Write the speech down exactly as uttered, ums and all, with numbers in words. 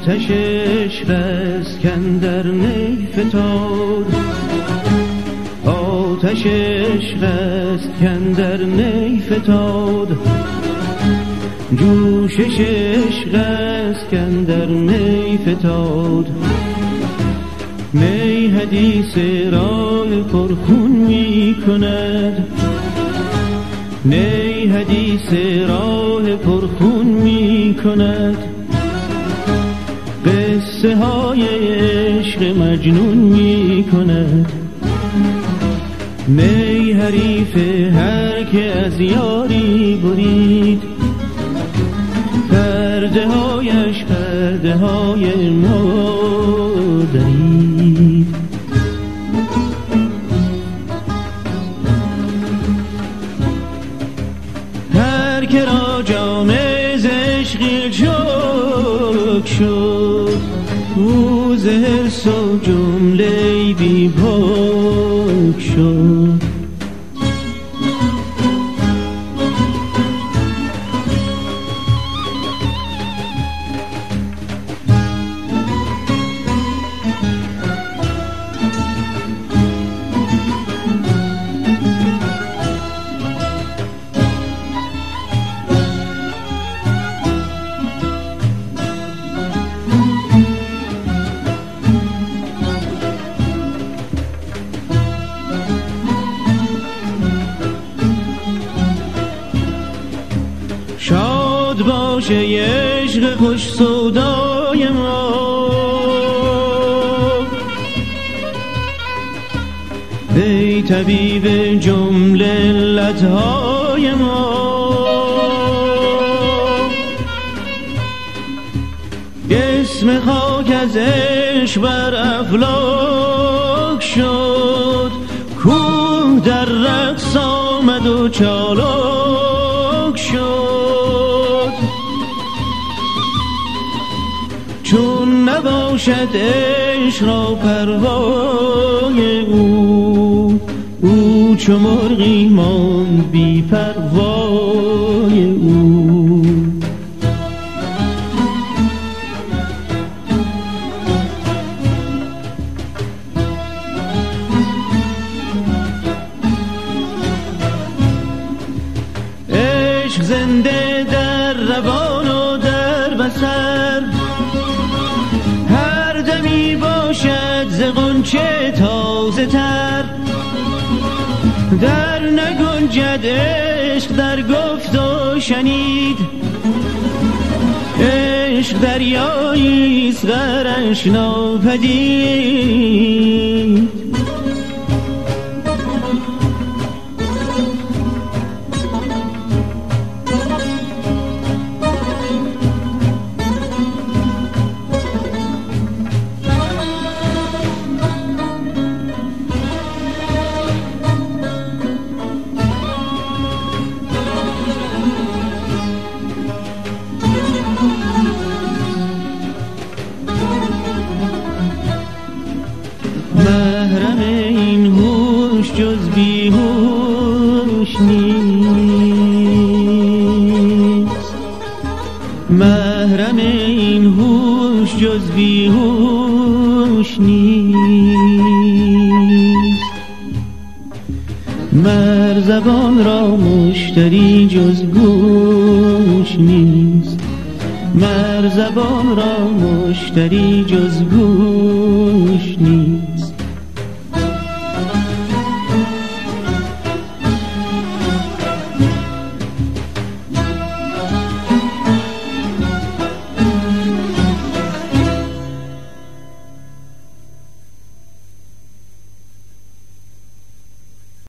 آتش عشق اسکندر نی فتاد، آتش عشق اسکندر نی فتاد، جوشش عشق اسکندر نی فتاد. می حدیث راه پرخون می کند، نی حدیث راه پرخون می کند، قصه های عشق مجنون می کند. می حریف هر که از یاری برید، پرده هایش پرده های ما درید. هر که را جام ز عشق چاک شد، او ز حرص و جمله بی پاک شد. شاد باشه عشق خوش سودای ما، ای طبیب جمله علتهای ما. اسم خاک از عشق بر افلاک شد، کوه در رقص آمد و چالاک شد. چون نباشد عشق را پروای او، او چو مرغی ماند بی پروای او. عشق زنده در روان و در بصر، هر دمی باشد ز غنچه تازه تر. در نگنجد عشق در گفت و شنید، عشق دریایی است غرش ناپدید. محرم این هوش جز بیهوش نیست، محرم این هوش جز بیهوش نیست. مر زبان را مشتری جز گوش نیست، مر زبان را مشتری جز گوش نیست.